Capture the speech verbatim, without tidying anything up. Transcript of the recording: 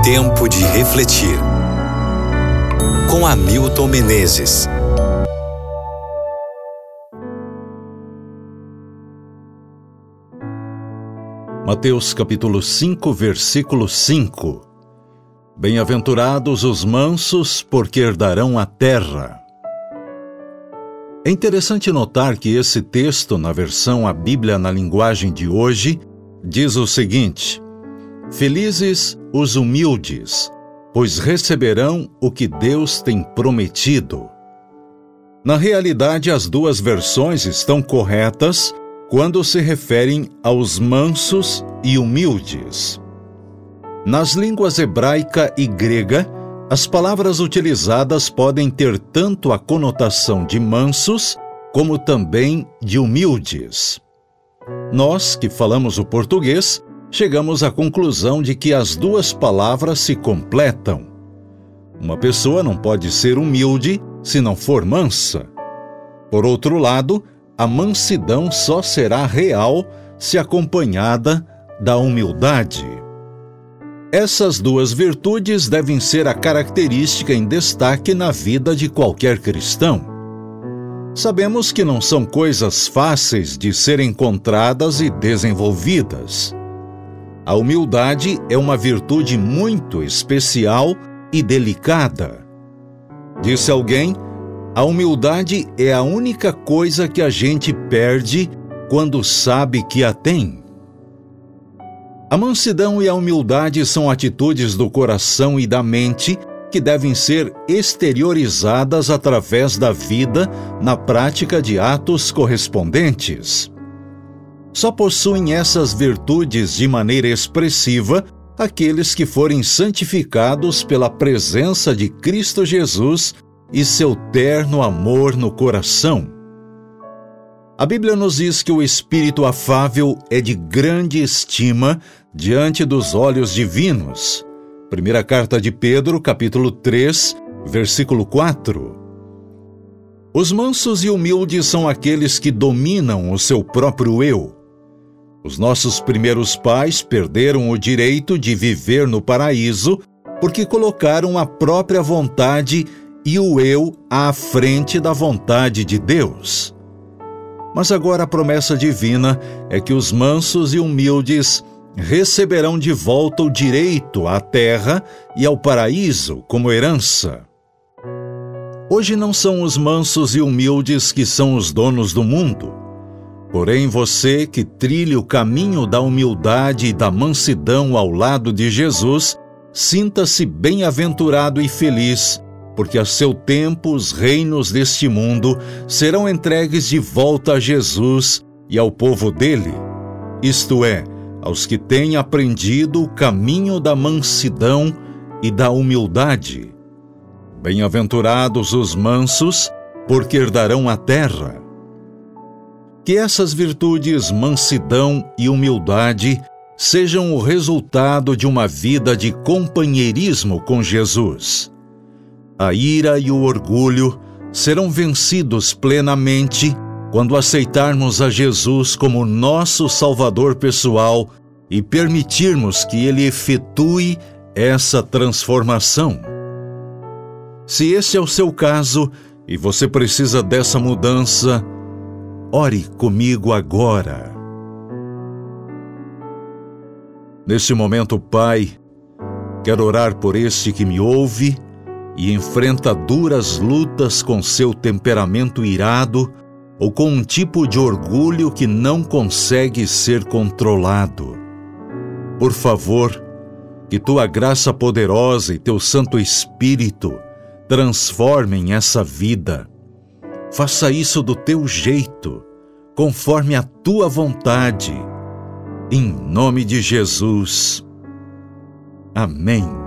Tempo de refletir. Com Hamilton Menezes. Mateus capítulo cinco, versículo cinco. Bem-aventurados os mansos, porque herdarão a terra. É interessante notar que esse texto, na versão A Bíblia na linguagem de hoje, diz o seguinte: Felizes os humildes, pois receberão o que Deus tem prometido. Na realidade, as duas versões estão corretas quando se referem aos mansos e humildes. Nas línguas hebraica e grega, as palavras utilizadas podem ter tanto a conotação de mansos, como também de humildes. Nós, que falamos o português, chegamos à conclusão de que as duas palavras se completam. Uma pessoa não pode ser humilde se não for mansa. Por outro lado, a mansidão só será real se acompanhada da humildade. Essas duas virtudes devem ser a característica em destaque na vida de qualquer cristão. Sabemos que não são coisas fáceis de serem encontradas e desenvolvidas. A humildade é uma virtude muito especial e delicada. Disse alguém: a humildade é a única coisa que a gente perde quando sabe que a tem. A mansidão e a humildade são atitudes do coração e da mente que devem ser exteriorizadas através da vida na prática de atos correspondentes. Só possuem essas virtudes de maneira expressiva aqueles que forem santificados pela presença de Cristo Jesus e seu terno amor no coração. A Bíblia nos diz que o espírito afável é de grande estima diante dos olhos divinos. Primeira carta de Pedro, capítulo três, versículo quatro. Os mansos e humildes são aqueles que dominam o seu próprio eu. Os nossos primeiros pais perderam o direito de viver no paraíso porque colocaram a própria vontade e o eu à frente da vontade de Deus. Mas agora a promessa divina é que os mansos e humildes receberão de volta o direito à terra e ao paraíso como herança. Hoje não são os mansos e humildes que são os donos do mundo. Porém, você que trilha o caminho da humildade e da mansidão ao lado de Jesus, sinta-se bem-aventurado e feliz, porque a seu tempo os reinos deste mundo serão entregues de volta a Jesus e ao povo dele, isto é, aos que têm aprendido o caminho da mansidão e da humildade. Bem-aventurados os mansos, porque herdarão a terra. Que essas virtudes, mansidão e humildade, sejam o resultado de uma vida de companheirismo com Jesus. A ira e o orgulho serão vencidos plenamente quando aceitarmos a Jesus como nosso Salvador pessoal e permitirmos que Ele efetue essa transformação. Se esse é o seu caso e você precisa dessa mudança, ore comigo agora. Neste momento, Pai, quero orar por este que me ouve e enfrenta duras lutas com seu temperamento irado ou com um tipo de orgulho que não consegue ser controlado. Por favor, que Tua graça poderosa e Teu Santo Espírito transformem essa vida. Faça isso do Teu jeito, conforme a Tua vontade. Em nome de Jesus. Amém.